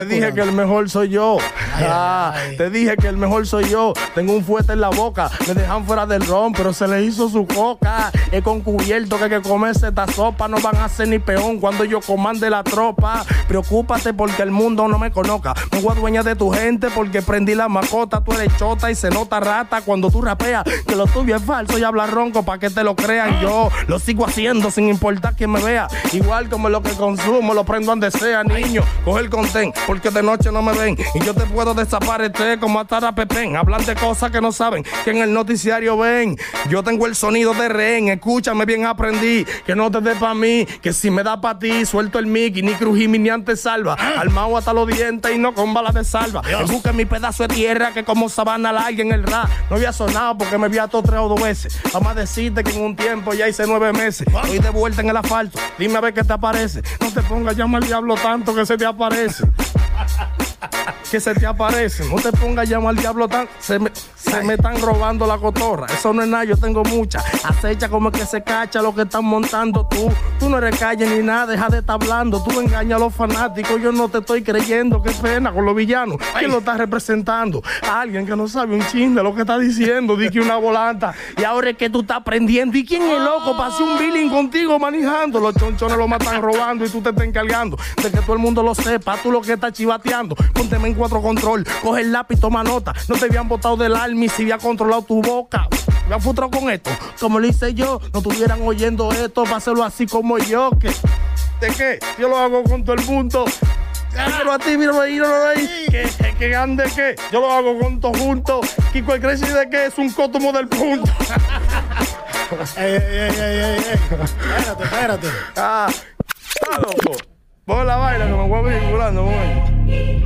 Te dije que el mejor soy yo. Te dije que el mejor soy yo. Tengo un fuete en la boca. Me dejan fuera del ron, pero se le hizo su coca. He concubierto que comerse esta sopa. No van a ser ni peón cuando yo comande la tropa. Preocúpate porque el mundo no me conozca. Me voy a dueña de tu gente porque prendí la macota. Tú eres chota y se nota rata cuando tú rapeas. Que lo tuyo es falso y hablas ronco pa' que te lo crean. Yo lo sigo haciendo sin importar quién me vea. Igual como lo que consumo, lo prendo donde sea, niño. Coge el contén, porque de noche no me ven. Y yo te puedo desaparecer como atar a Pepén. Hablan de cosas que no saben, que en el noticiario ven. Yo tengo el sonido de rehén. Escúchame bien, aprendí. Que no te dé pa' mí, que si me da pa' ti, suelto el mic y ni crují ni antes salva. Armado hasta los dientes y no con balas de salva. Busca mi pedazo de tierra que como sabana larga en el rap. No había sonado porque me había todo 3 o 2 veces. Vamos a decirte que en un tiempo ya hice 9 meses. Estoy de vuelta en el asfalto. Dime a ver qué te aparece. No te pongas llama al diablo tanto que se te aparece. Que se te aparece. No te pongas llama al diablo tanto. Se me están robando la cotorra. Eso no es nada, yo tengo mucha. Acecha como que se cacha lo que están montando tú. Tú no eres calle ni nada, deja de estar hablando. Tú engañas a los fanáticos, yo no te estoy creyendo. Qué pena con los villanos. ¿Quién lo está representando? Alguien que no sabe un chin de lo que está diciendo. Di que una volanta. Y ahora es que tú estás aprendiendo. ¿Y quién es loco? Pasé un billing contigo manejando. Los chonchones lo matan robando y tú te estás encargando de que todo el mundo lo sepa. Tú lo que estás chivateando. Pónteme en 4 control. Coge el lápiz, toma nota. No te habían botado del arma y si había controlado tu boca. Me han frustrado con esto. Como lo hice yo, no estuvieran oyendo esto. Para hacerlo así como yo. ¿De qué? Yo lo hago con todo el mundo. Pero a ti, míralo ahí. ¿Que ande qué? Yo lo hago con todo junto. Kiko el Crazy de qué es un cótomo del punto. Espérate. Loco. Pon la vaina que me voy vinculando, voy.